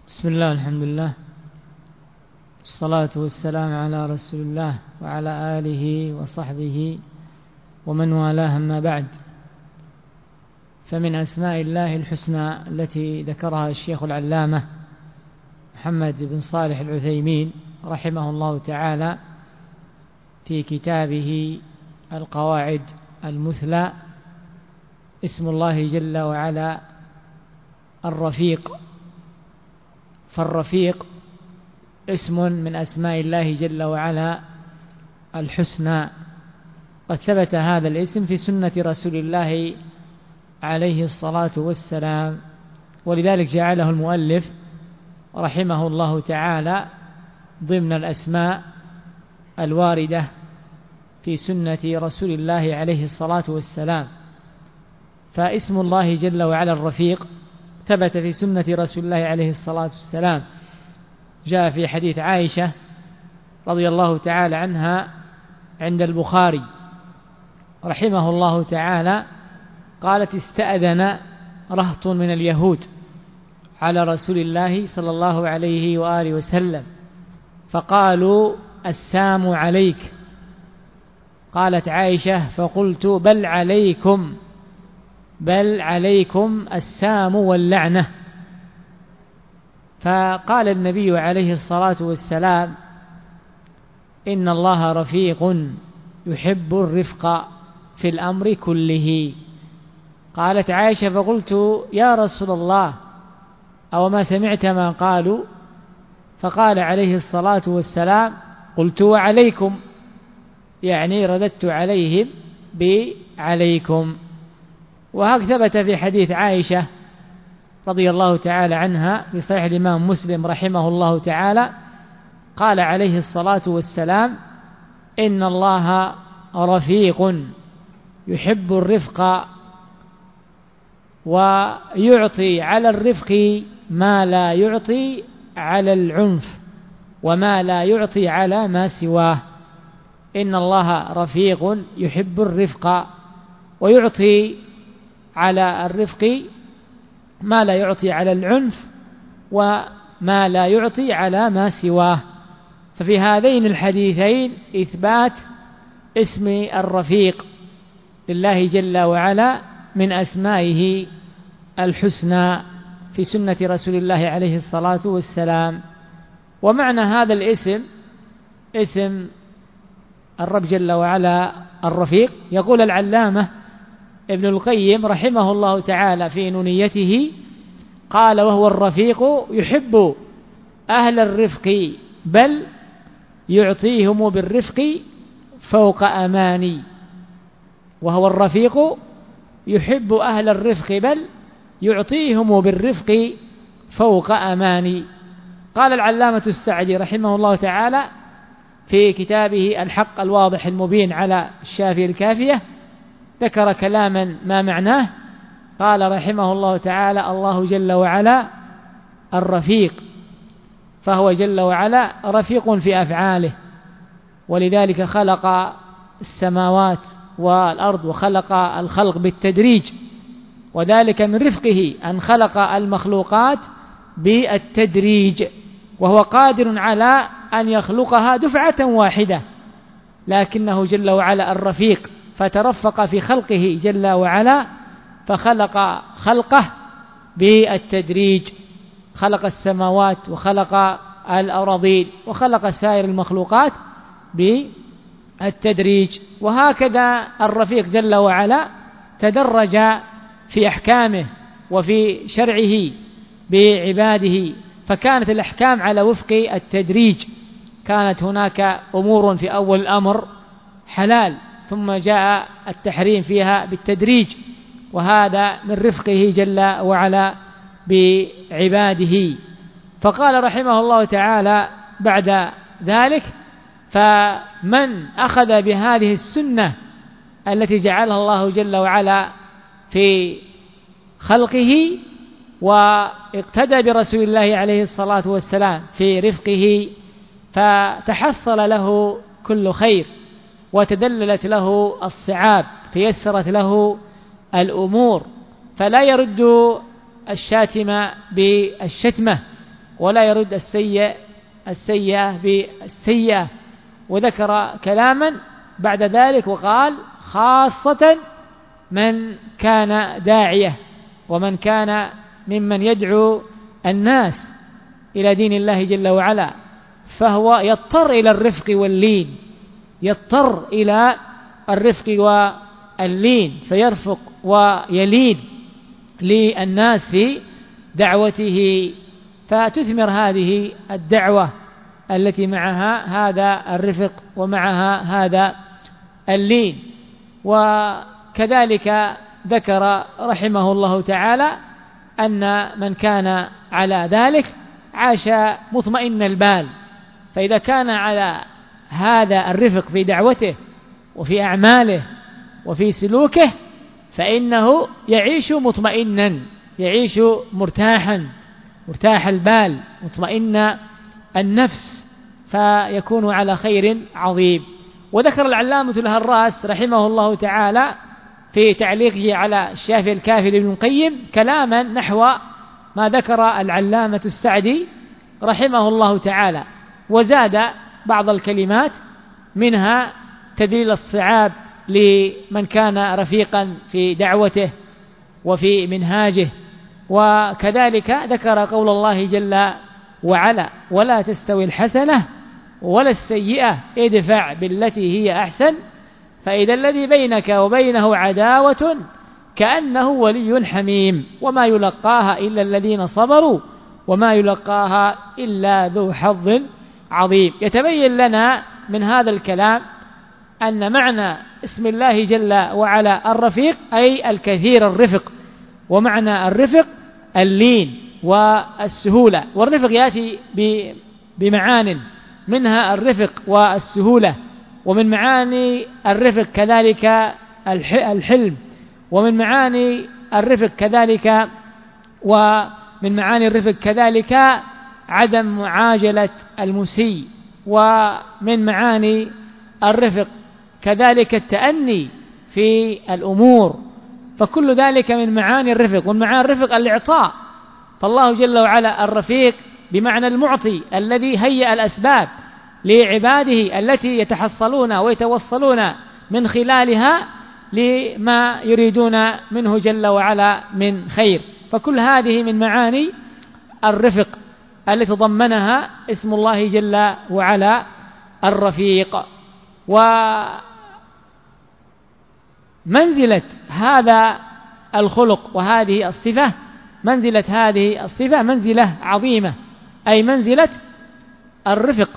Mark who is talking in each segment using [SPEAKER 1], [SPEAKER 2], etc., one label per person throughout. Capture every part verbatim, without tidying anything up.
[SPEAKER 1] بسم الله، الحمد لله، الصلاة والسلام على رسول الله وعلى آله وصحبه ومن والاه، أما بعد. فمن أسماء الله الحسنى التي ذكرها الشيخ العلامة محمد بن صالح العثيمين رحمه الله تعالى في كتابه القواعد المثلى اسم الله جل وعلا الرفيق. فالرفيق اسم من أسماء الله جل وعلا الحسنى، قد ثبت هذا الاسم في سنة رسول الله عليه الصلاة والسلام، ولذلك جعله المؤلف رحمه الله تعالى ضمن الأسماء الواردة في سنة رسول الله عليه الصلاة والسلام. فاسم الله جل وعلا الرفيق ثبت في سنة رسول الله عليه الصلاة والسلام، جاء في حديث عائشة رضي الله تعالى عنها عند البخاري رحمه الله تعالى، قالت: استأذن رهط من اليهود على رسول الله صلى الله عليه وآله وسلم فقالوا: السام عليك. قالت عائشة: فقلت: بل عليكم بل عليكم السام واللعنة. فقال النبي عليه الصلاة والسلام: إن الله رفيق يحب الرفق في الأمر كله. قالت عائشة: فقلت: يا رسول الله، أو ما سمعت ما قالوا؟ فقال عليه الصلاة والسلام: قلت: وعليكم، يعني رددت عليهم بعليكم. وهكذا ثبت في حديث عائشة رضي الله تعالى عنها في صحيح الإمام مسلم رحمه الله تعالى، قال عليه الصلاة والسلام: إن الله رفيق يحب الرفق ويعطي على الرفق ما لا يعطي على العنف وما لا يعطي على ما سواه. إن الله رفيق يحب الرفق ويعطي على الرفق ما لا يعطي على العنف وما لا يعطي على ما سواه. ففي هذين الحديثين إثبات اسم الرفيق لله جل وعلا من أسمائه الحسنى في سنة رسول الله عليه الصلاة والسلام. ومعنى هذا الاسم اسم الرب جل وعلا الرفيق، يقول العلامة ابن القيم رحمه الله تعالى في نونيته، قال: وهو الرفيق يحب أهل الرفق بل يعطيهم بالرفق فوق أماني. وهو الرفيق يحب أهل الرفق بل يعطيهم بالرفق فوق أماني. قال العلامة السعدي رحمه الله تعالى في كتابه الحق الواضح المبين على الشافية الكافية، ذكر كلاما ما معناه، قال رحمه الله تعالى: الله جل وعلا الرفيق، فهو جل وعلا رفيق في أفعاله، ولذلك خلق السماوات والأرض وخلق الخلق بالتدريج، وذلك من رفقه أن خلق المخلوقات بالتدريج، وهو قادر على أن يخلقها دفعة واحدة، لكنه جل وعلا الرفيق فترفق في خلقه جل وعلا فخلق خلقه بالتدريج، خلق السماوات وخلق الأراضين وخلق سائر المخلوقات بالتدريج. وهكذا الرفيق جل وعلا تدرج في أحكامه وفي شرعه بعباده، فكانت الأحكام على وفق التدريج. كانت هناك أمور في أول الأمر حلال، ثم جاء التحريم فيها بالتدريج، وهذا من رفقه جل وعلا بعباده. فقال رحمه الله تعالى بعد ذلك: فمن أخذ بهذه السنة التي جعلها الله جل وعلا في خلقه واقتدى برسول الله عليه الصلاة والسلام في رفقه، فتحصل له كل خير وتدللت له الصعاب، تيسرت له الأمور، فلا يرد الشاتم بالشتمة ولا يرد السيء السيئة بالسيئة. وذكر كلاما بعد ذلك وقال خاصة من كان داعية ومن كان ممن يدعو الناس إلى دين الله جل وعلا، فهو يضطر إلى الرفق واللين، يضطر إلى الرفق واللين، فيرفق ويلين للناس في دعوته، فتثمر هذه الدعوة التي معها هذا الرفق ومعها هذا اللين. وكذلك ذكر رحمه الله تعالى أن من كان على ذلك عاش مطمئن البال، فإذا كان على هذا الرفق في دعوته وفي أعماله وفي سلوكه فإنه يعيش مطمئنا، يعيش مرتاحا مرتاح البال مطمئن النفس، فيكون على خير عظيم. وذكر العلامة الهراس رحمه الله تعالى في تعليقه على الشافعي الكافي لابن القيم كلاما نحو ما ذكر العلامة السعدي رحمه الله تعالى، وزاد بعض الكلمات منها تدليل الصعاب لمن كان رفيقا في دعوته وفي منهاجه. وكذلك ذكر قول الله جل وعلا ولا تستوي الحسنة ولا السيئة ادفع بالتي هي أحسن فإذا الذي بينك وبينه عداوة كأنه ولي حميم وما يلقاها إلا الذين صبروا وما يلقاها إلا ذو حظ عظيم. يتبين لنا من هذا الكلام أن معنى اسم الله جل وعلا الرفيق أي الكثير الرفق، ومعنى الرفق اللين والسهولة. والرفق يأتي بمعان منها الرفق والسهولة، ومن معاني الرفق كذلك الحلم، ومن معاني الرفق كذلك ومن معاني الرفق كذلك عدم معاجلة المسيء، ومن معاني الرفق كذلك التأني في الأمور، فكل ذلك من معاني الرفق. ومن معاني الرفق الإعطاء، فالله جل وعلا الرفيق بمعنى المعطي الذي هيأ الأسباب لعباده التي يتحصلون ويتوصلون من خلالها لما يريدون منه جل وعلا من خير. فكل هذه من معاني الرفق التي تضمنها اسم الله جل وعلا الرفيق. ومنزلة هذا الخلق وهذه الصفة، منزلة هذه الصفة منزلة عظيمة، أي منزلة الرفق.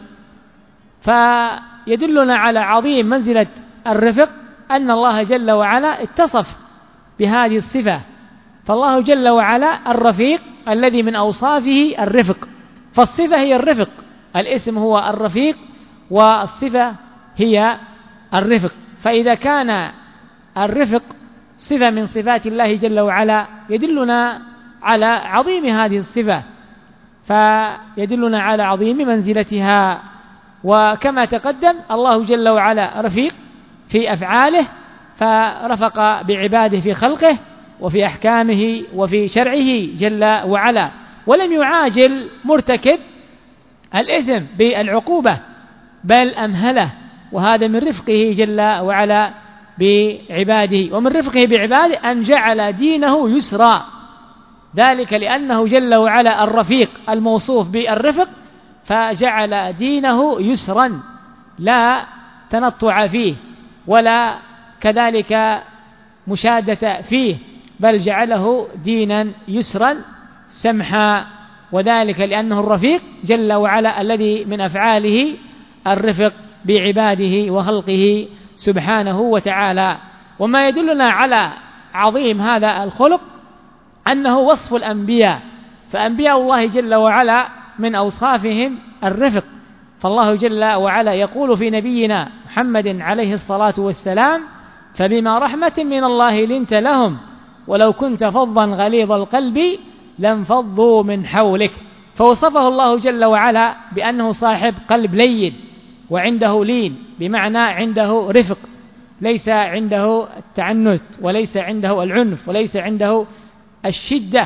[SPEAKER 1] فيدلنا على عظيم منزلة الرفق أن الله جل وعلا اتصف بهذه الصفة، فالله جل وعلا الرفيق الذي من أوصافه الرفق، فالصفة هي الرفق، الاسم هو الرفيق والصفة هي الرفق. فإذا كان الرفق صفة من صفات الله جل وعلا يدلنا على عظيم هذه الصفة، فيدلنا على عظيم منزلتها. وكما تقدم الله جل وعلا رفيق في أفعاله، فرفق بعباده في خلقه وفي أحكامه وفي شرعه جل وعلا، ولم يعاجل مرتكب الإثم بالعقوبة بل أمهله، وهذا من رفقه جل وعلا بعباده. ومن رفقه بعباده أن جعل دينه يسرا، ذلك لأنه جل وعلا الرفيق الموصوف بالرفق، فجعل دينه يسرا لا تنطع فيه ولا كذلك مشادة فيه، بل جعله دينا يسرا سمحا، وذلك لأنه الرفيق جل وعلا الذي من أفعاله الرفق بعباده وخلقه سبحانه وتعالى. وما يدلنا على عظيم هذا الخلق أنه وصف الأنبياء، فأنبياء الله جل وعلا من أوصافهم الرفق، فالله جل وعلا يقول في نبينا محمد عليه الصلاة والسلام فبما رحمة من الله لنت لهم ولو كنت فظا غليظ القلب لانفضوا من حولك، فوصفه الله جل وعلا بأنه صاحب قلب لين وعنده لين، بمعنى عنده رفق، ليس عنده التعنت وليس عنده العنف وليس عنده الشدة،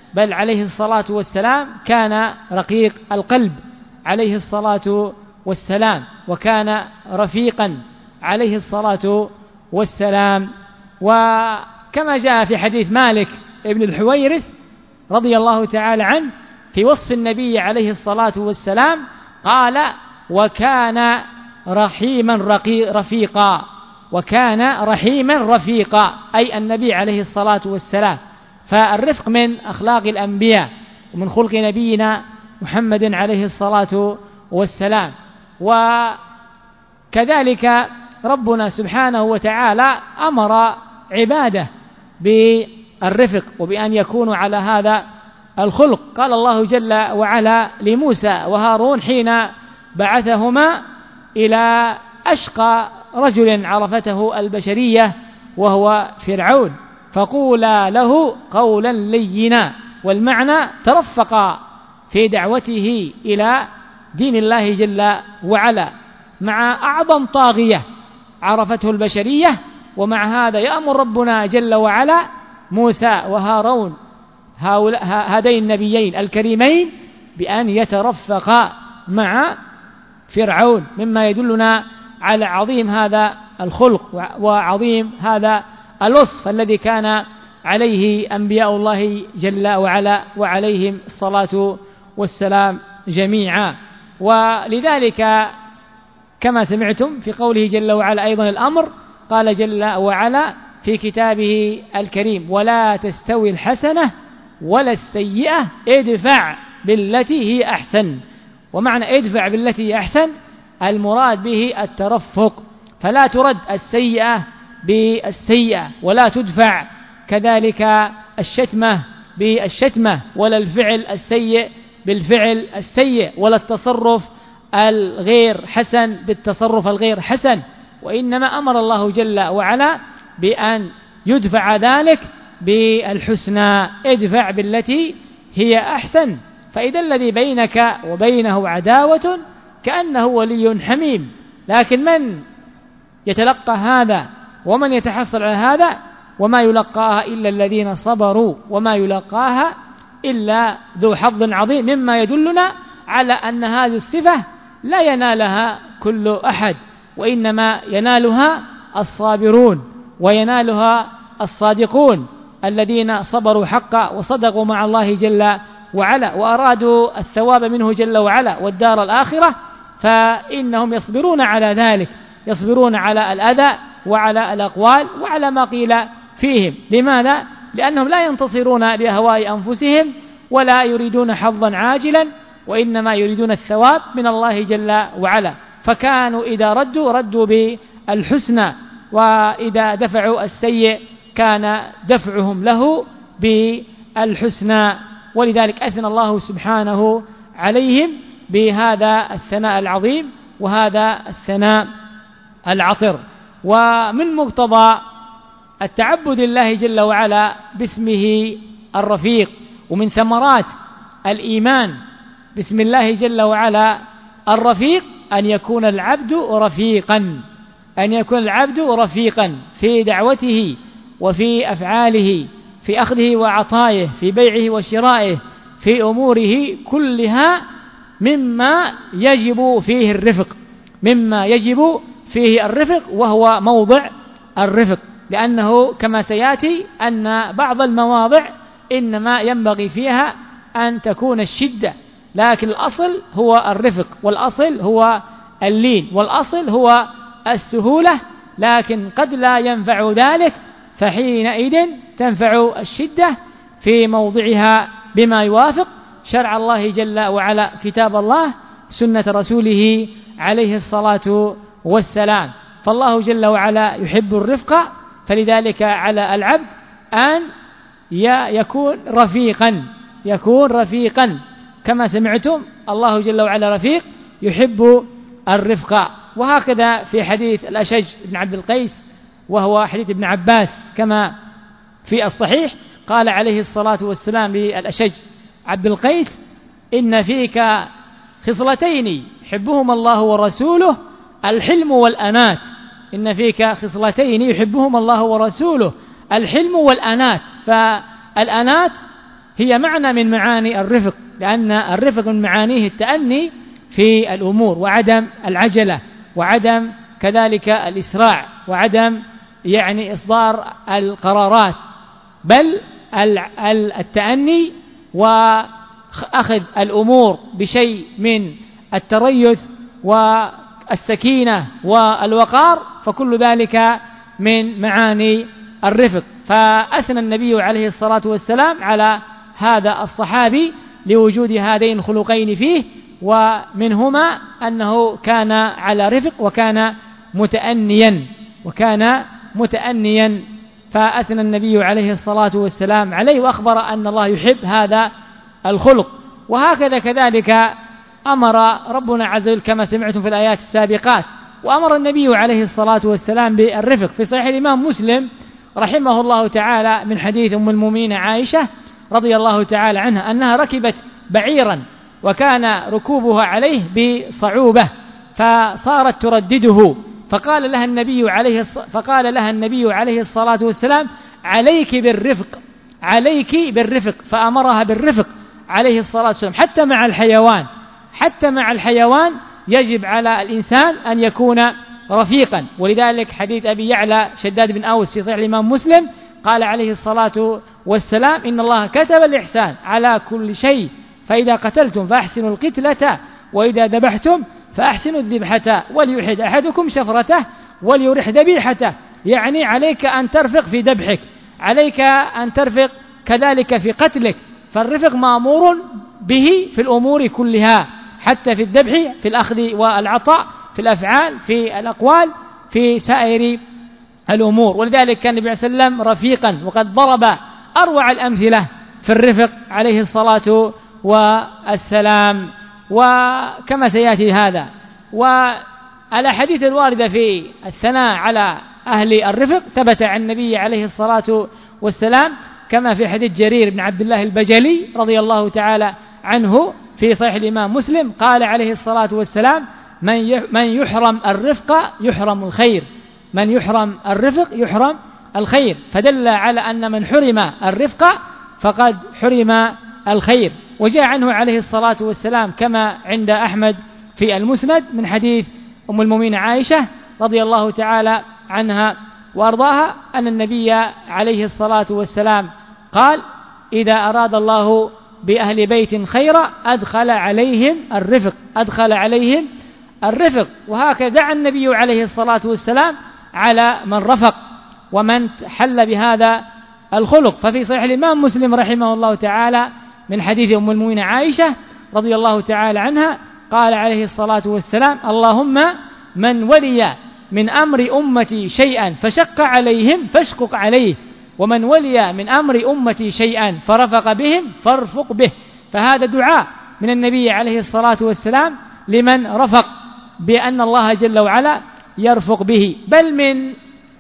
[SPEAKER 1] بل عليه الصلاة والسلام كان رقيق القلب عليه الصلاة والسلام، وكان رفيقا عليه الصلاة والسلام. وكما جاء في حديث مالك ابن الحويرث رضي الله تعالى عنه في وصف النبي عليه الصلاة والسلام قال: وكان رحيما رفيقا، وكان رحيما رفيقا، أي النبي عليه الصلاة والسلام. فالرفق من أخلاق الأنبياء ومن خلق نبينا محمد عليه الصلاة والسلام. وكذلك ربنا سبحانه وتعالى أمر عباده بالرفق وبأن يكونوا على هذا الخلق. قال الله جل وعلا لموسى وهارون حين بعثهما إلى أشقى رجل عرفته البشرية وهو فرعون: فقولا له قولا لينا. والمعنى ترفقا في دعوته إلى دين الله جل وعلا مع أعظم طاغية عرفته البشرية. ومع هذا يأمر ربنا جل وعلا موسى وهارون هذين النبيين الكريمين بأن يترفقا مع فرعون، مما يدلنا على عظيم هذا الخلق وعظيم هذا الوصف الذي كان عليه أنبياء الله جل وعلا وعليهم الصلاة والسلام جميعا. ولذلك كما سمعتم في قوله جل وعلا أيضا الأمر، قال جل وعلا في كتابه الكريم: ولا تستوي الحسنة ولا السيئة ادفع بالتي هي أحسن. ومعنى ادفع بالتي هي أحسن المراد به الترفق، فلا ترد السيئة بالسيئة، ولا تدفع كذلك الشتمة بالشتمة، ولا الفعل السيء بالفعل السيء، ولا التصرف الغير حسن بالتصرف الغير حسن، وإنما أمر الله جل وعلا بأن يدفع ذلك بالحسنى: ادفع بالتي هي أحسن. فإذا الذي بينك وبينه عداوة كأنه ولي حميم، لكن من يتلقى هذا ومن يتحصل على هذا؟ وما يلقاها إلا الذين صبروا وما يلقاها إلا ذو حظ عظيم، مما يدلنا على أن هذه الصفة لا ينالها كل أحد، وإنما ينالها الصابرون وينالها الصادقون الذين صبروا حقا وصدقوا مع الله جل وعلا وأرادوا الثواب منه جل وعلا والدار الآخرة، فإنهم يصبرون على ذلك، يصبرون على الأذى وعلى الأقوال وعلى ما قيل فيهم. لماذا؟ لأنهم لا ينتصرون لأهواء أنفسهم ولا يريدون حظا عاجلا، وإنما يريدون الثواب من الله جل وعلا. فكانوا إذا ردوا ردوا بالحسنى، وإذا دفعوا السيء كان دفعهم له بالحسنى. ولذلك أثنى الله سبحانه عليهم بهذا الثناء العظيم وهذا الثناء العطر. ومن مقتضى التعبد لله جل وعلا باسمه الرفيق، ومن ثمرات الإيمان باسم الله جل وعلا الرفيق أن يكون العبد رفيقا، أن يكون العبد رفيقا في دعوته وفي أفعاله، في أخذه وعطائه، في بيعه وشرائه، في أموره كلها مما يجب فيه الرفق، مما يجب فيه الرفق وهو موضع الرفق. لأنه كما سيأتي أن بعض المواضع إنما ينبغي فيها أن تكون الشدة، لكن الأصل هو الرفق، والأصل هو اللين، والأصل هو السهولة، لكن قد لا ينفع ذلك، فحينئذ تنفع الشدة في موضعها بما يوافق شرع الله جل وعلا، كتاب الله، سنة رسوله عليه الصلاة والسلام. فالله جل وعلا يحب الرفق، فلذلك على العبد أن يكون رفيقا، يكون رفيقا كما سمعتم، الله جل وعلا رفيق يحب الرفق. وهكذا في حديث الأشج بن عبد القيس، وهو حديث ابن عباس كما في الصحيح، قال عليه الصلاة والسلام للأشج عبد القيس: إن فيك خصلتين يحبهما الله ورسوله، الحلم والأنات. إن فيك خصلتين يحبهما الله ورسوله، الحلم والأنات. فالأنات هي معنى من معاني الرفق، لأن الرفق من معانيه التأني في الأمور وعدم العجلة وعدم كذلك الإسراع وعدم يعني إصدار القرارات، بل التأني وأخذ الأمور بشيء من التريث والسكينة والوقار، فكل ذلك من معاني الرفق. فأثنى النبي عليه الصلاة والسلام على هذا الصحابي لوجود هذين الخلقين فيه، ومنهما أنه كان على رفق وكان متأنيا وكان متأنيا فأثنى النبي عليه الصلاة والسلام عليه وأخبر أن الله يحب هذا الخلق. وهكذا كذلك أمر ربنا عز وجل كما سمعتم في الآيات السابقات، وأمر النبي عليه الصلاة والسلام بالرفق في صحيح الإمام مسلم رحمه الله تعالى من حديث أم المؤمنين عائشة رضي الله تعالى عنها أنها ركبت بعيرا وكان ركوبها عليه بصعوبة فصارت تردده، فقال لها النبي عليه فقال لها النبي عليه الصلاة والسلام عليك بالرفق عليك بالرفق، فأمرها بالرفق عليه الصلاة والسلام حتى مع الحيوان حتى مع الحيوان يجب على الإنسان أن يكون رفيقا. ولذلك حديث أبي يعلى شداد بن أوس في صحيح الإمام مسلم قال عليه الصلاة والسلام إن الله كتب الإحسان على كل شيء، فإذا قتلتم فأحسنوا القتلة وإذا ذبحتم فأحسنوا الذبحة وليحد أحدكم شفرته وليرح ذبيحته، يعني عليك أن ترفق في ذبحك، عليك أن ترفق كذلك في قتلك، فالرفق مأمور به في الأمور كلها، حتى في الذبح، في الأخذ والعطاء، في الأفعال، في الأقوال، في سائر الأمور. ولذلك كان النبي صلى الله عليه وسلم رفيقا، وقد ضرب أروع الأمثلة في الرفق عليه الصلاة والسلام، وكما سيأتي هذا. والأحاديث الواردة في الثناء على أهل الرفق ثبت عن النبي عليه الصلاة والسلام كما في حديث جرير بن عبد الله البجلي رضي الله تعالى عنه في صحيح الإمام مسلم قال عليه الصلاة والسلام من يحرم الرفق يحرم الخير، من يحرم الرفق يحرم الخير، فدل على أن من حرم الرفق فقد حرم الخير. وجاء عنه عليه الصلاة والسلام كما عند أحمد في المسند من حديث أم المؤمنين عائشة رضي الله تعالى عنها وأرضاها أن النبي عليه الصلاة والسلام قال إذا أراد الله بأهل بيت خيرا أدخل عليهم الرفق أدخل عليهم الرفق. وهكذا دعا النبي عليه الصلاة والسلام على من رفق ومن حل بهذا الخلق. ففي صحيح الإمام مسلم رحمه الله تعالى من حديث أم المؤمنين عائشة رضي الله تعالى عنها قال عليه الصلاة والسلام اللهم من ولي من أمر أمتي شيئا فشق عليهم فاشقق عليه، ومن ولي من أمر أمتي شيئا فرفق بهم فارفق به. فهذا دعاء من النبي عليه الصلاة والسلام لمن رفق بأن الله جل وعلا يرفق به. بل من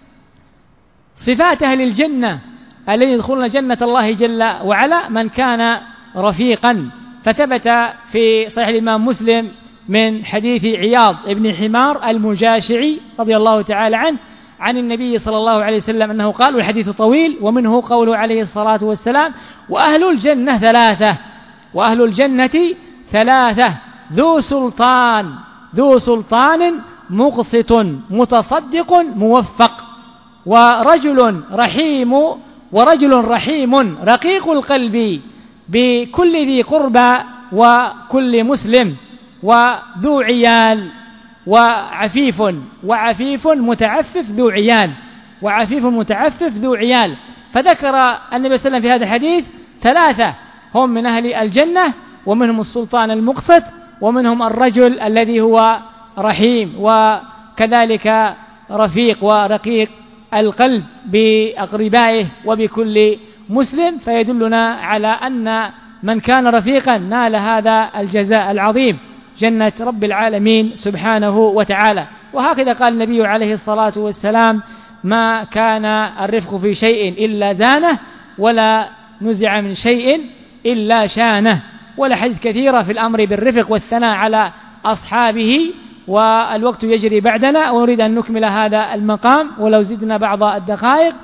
[SPEAKER 1] صفات أهل الجنة الذين يدخلون جنة الله جل وعلا من كان رفيقا، فثبت في صحيح الإمام مسلم من حديث عياض بن حمار المجاشعي رضي الله تعالى عنه عن النبي صلى الله عليه وسلم أنه قال، والحديث طويل ومنه قوله عليه الصلاة والسلام وأهل الجنة ثلاثة وأهل الجنة ثلاثة ذو سلطان ذو سلطان مقسط متصدق موفق، ورجل رحيم ورجل رحيم رقيق القلب بكل ذي قربى وكل مسلم، وذو عيال وعفيف وعفيف متعفف ذو عيال وعفيف متعفف ذو عيال. فذكر النبي صلى الله عليه وسلم في هذا الحديث ثلاثة هم من أهل الجنة، ومنهم السلطان المقسط، ومنهم الرجل الذي هو رحيم، وكذلك رفيق ورقيق القلب بأقربائه وبكل مسلم. فيدلنا على أن من كان رفيقا نال هذا الجزاء العظيم جنة رب العالمين سبحانه وتعالى. وهكذا قال النبي عليه الصلاة والسلام ما كان الرفق في شيء إلا زانه ولا نزع من شيء إلا شانه. والحديث كثيرة في الأمر بالرفق والثناء على أصحابه، والوقت يجري بعدنا ونريد أن نكمل هذا المقام ولو زدنا بعض الدقائق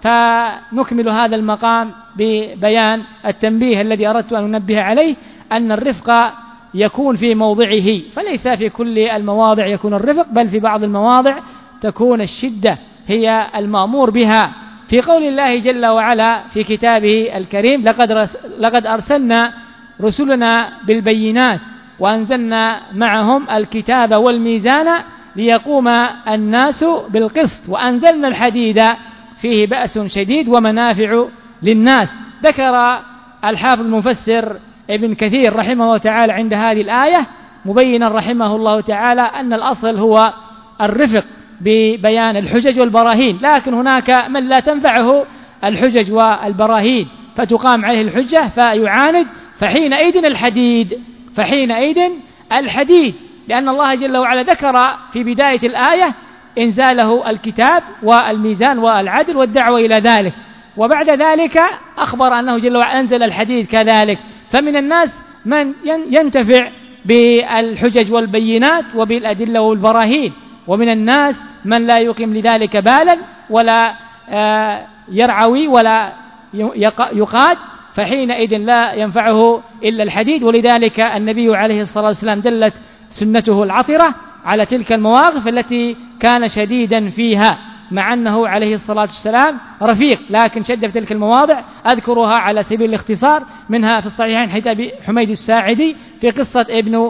[SPEAKER 1] فنكمل هذا المقام ببيان التنبيه الذي أردت أن ننبه عليه، أن الرفق يكون في موضعه، فليس في كل المواضع يكون الرفق، بل في بعض المواضع تكون الشدة هي المأمور بها. في قول الله جل وعلا في كتابه الكريم: لقد, لقد أرسلنا رسلنا بالبينات وأنزلنا معهم الكتاب والميزان ليقوم الناس بالقسط وأنزلنا الحديد فيه بأس شديد ومنافع للناس. ذكر الحافظ المفسر ابن كثير رحمه الله تعالى عند هذه الآية مبينا رحمه الله تعالى أن الأصل هو الرفق ببيان الحجج والبراهين، لكن هناك من لا تنفعه الحجج والبراهين فتقام عليه الحجة فيعاند، فحينئذ الحديد فحينئذ الحديد لأن الله جل وعلا ذكر في بداية الآية إنزاله الكتاب والميزان والعدل والدعوة إلى ذلك، وبعد ذلك أخبر أنه جل وعلا أنزل الحديد كذلك. فمن الناس من ينتفع بالحجج والبينات وبالأدلة والبراهين، ومن الناس من لا يقيم لذلك بالا ولا يرعوي ولا يقاد، فحينئذ لا ينفعه إلا الحديد. ولذلك النبي عليه الصلاة والسلام دلت سنته العطرة على تلك المواقف التي كان شديدا فيها، مع أنه عليه الصلاة والسلام رفيق، لكن شد في تلك المواضع. أذكرها على سبيل الاختصار، منها في الصحيحين حديث أبي حميد الساعدي في قصة ابن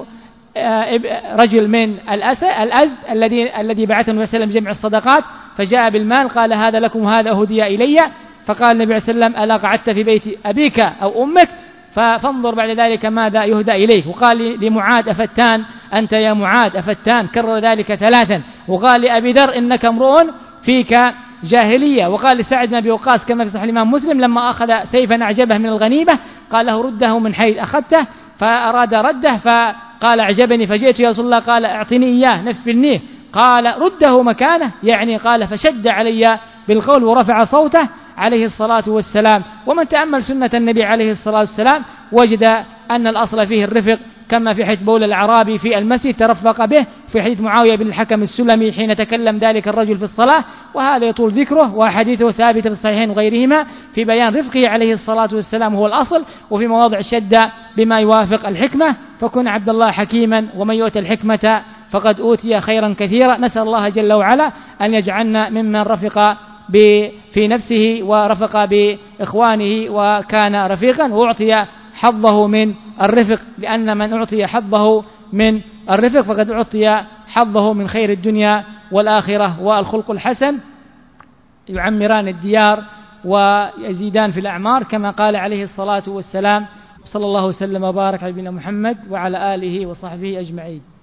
[SPEAKER 1] رجل من الأزد الذي الذي بعثه النبي صلى الله عليه وسلم جمع الصدقات، فجاء بالمال قال: هذا لكم وهذا هدي إلي. فقال النبي صلى الله عليه وسلم: ألا قعدت في بيت أبيك أو أمك؟ فانظر بعد ذلك ماذا يهدى إليك. وقال لمعاذ: أفتان أنت يا معاذ أفتان، كرر ذلك ثلاثا. وقال لأبي ذر: إنك امرؤ فيك جاهلية. وقال لسعد بن أبي وقاص كما في صحيح الإمام مسلم لما أخذ سيفا أعجبه من الغنيمة قال له: رده من حيث أخذته، فأراد رده فقال: أعجبني فجئت يا رسول الله، قال: أعطني إياه نفلنيه، قال: رده مكانه، يعني قال فشد علي بالقول ورفع صوته عليه الصلاة والسلام. ومن تأمل سنة النبي عليه الصلاة والسلام وجد أن الأصل فيه الرفق، كما في حديث بول الأعرابي في المسجد ترفق به، في حديث معاوية بن الحكم السلمي حين تكلم ذلك الرجل في الصلاة، وهذا يطول ذكره، وحديثه ثابت في الصحيحين وغيرهما في بيان رفقه عليه الصلاة والسلام هو الأصل، وفي مواضع الشدة بما يوافق الحكمة. فكن عبد الله حكيما، ومن يؤتى الحكمة فقد أوتي خيرا كثيرا. نسأل الله جل وعلا أن يجعلنا ممن رفق في نفسه ورفق بإخوانه وكان رفيقا وأعطي حظه من الرفق، لأن من أعطي حظه من الرفق فقد أعطي حظه من خير الدنيا والآخرة. والخلق الحسن يعمران الديار ويزيدان في الأعمار، كما قال عليه الصلاة والسلام. صلى الله وسلم وبارك على نبينا محمد وعلى آله وصحبه أجمعين.